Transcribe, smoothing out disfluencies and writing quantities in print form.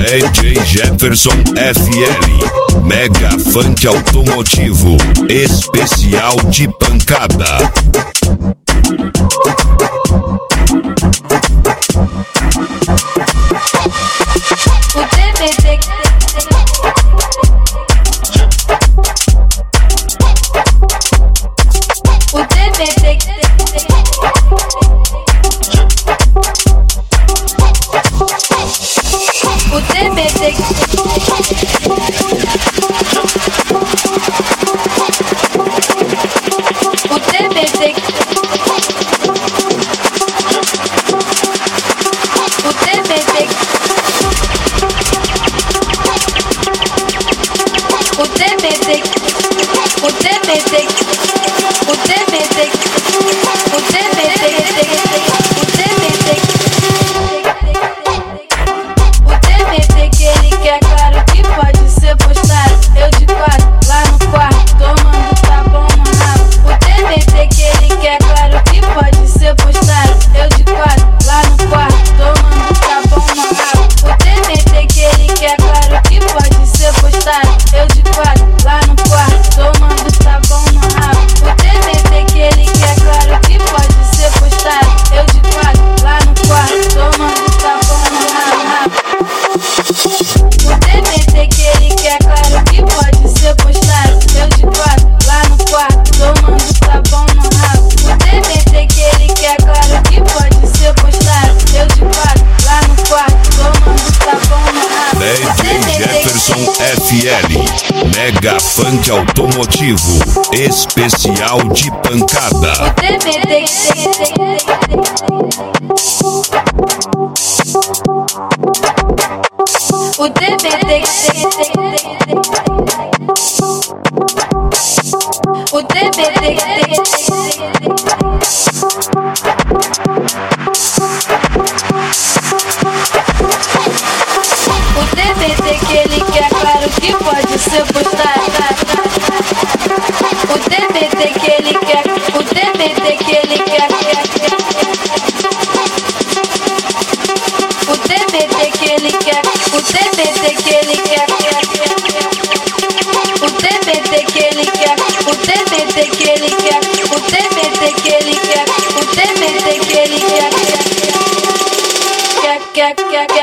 DJ Jefferson FL, mega funk automotivo, especial de pancada. FL, mega funk automotivo, especial de pancada. O DBD, o DBD, que ele quer, claro que pode ser postado. O DBD que ele quer, o DBD que ele quer. O DBD que ele quer, o DBD que ele quer. O DBD que ele quer, o DBD que ele quer. O DBD que ele quer, o DBD que ele quer.